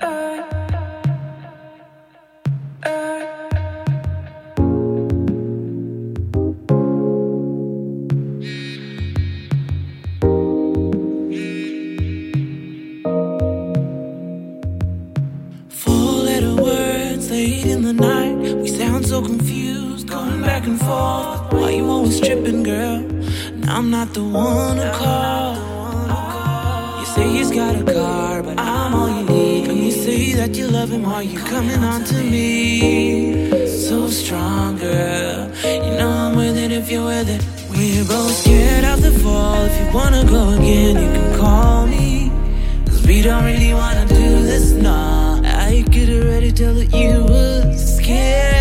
Four-letter words late in the night. We sound so confused, going back and forth. Why you always tripping, girl? And I'm not the one to call. You say he's got a car, but I'm all you need. And you say that you love him, are you coming on to me? So strong, girl. You know I'm with it if you're with it. We're both scared of the fall. If you wanna go again, you can call me. Cause we don't really wanna do this, nah. I get already tell that you were scared.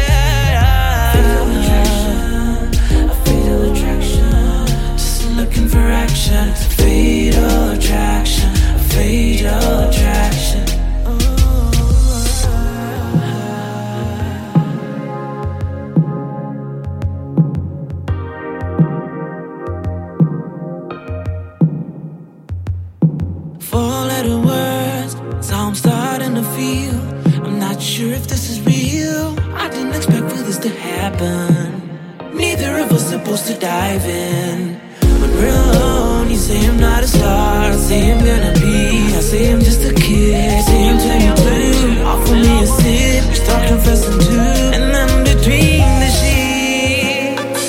A fatal attraction. Just looking for action. It's a fatal attraction. A fatal attraction. Four-letter words, that's how I'm starting to feel. I'm not sure if this is real. I didn't expect for this to happen. Neither of us supposed to dive in. When we're alone, you say I'm not a star. I say I'm gonna be. I say I'm just a kid. I say I'm turning blue. Offer me a sip, we start confessing too. And then between the sheets,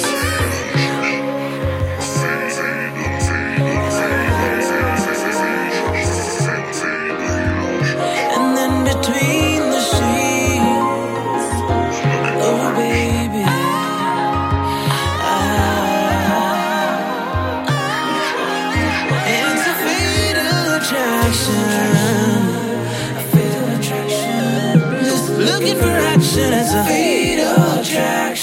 and then between the sheets, oh baby, it's a fatal attraction. A fatal attraction. Just looking for action. It's a fatal attraction.